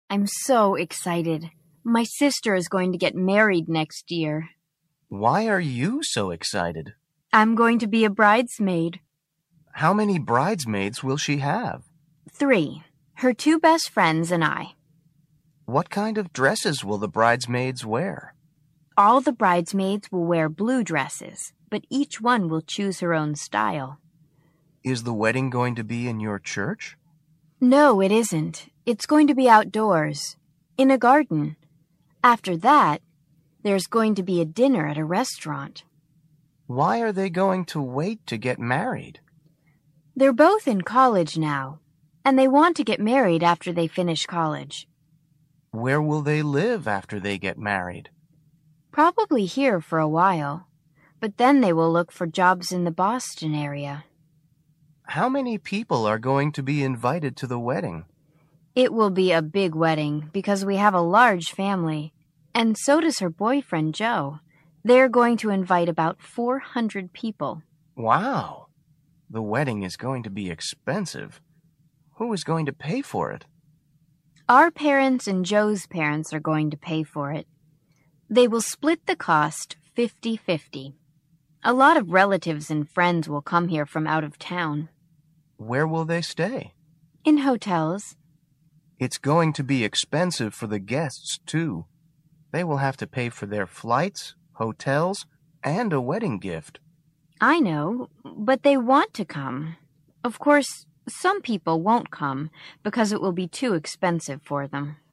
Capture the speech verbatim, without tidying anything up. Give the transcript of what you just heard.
I'm so excited. My sister is going to get married next year. Why are you so excited? I'm going to be a bridesmaid. How many bridesmaids will she have? Three. Her two best friends and I. What kind of dresses will the bridesmaids wear? All the bridesmaids will wear blue dresses, but each one will choose her own style. Is the wedding going to be in your church? No, it isn't. It's going to be outdoors, in a garden. After that, there's going to be a dinner at a restaurant. Why are they going to wait to get married? They're both in college now, and they want to get married after they finish college. Where will they live after they get married? Probably here for a while, but then they will look for jobs in the Boston area. How many people are going to be invited to the wedding? It will be a big wedding because we have a large family, and so does her boyfriend, Joe. They're going to invite about four hundred people. Wow! The wedding is going to be expensive. Who is going to pay for it? Our parents and Joe's parents are going to pay for it. They will split the cost fifty-fifty. A lot of relatives and friends will come here from out of town. Where will they stay? In hotels. It's going to be expensive for the guests, too. They will have to pay for their flights, hotels, and a wedding gift. I know, but they want to come. Of course, some people won't come because it will be too expensive for them.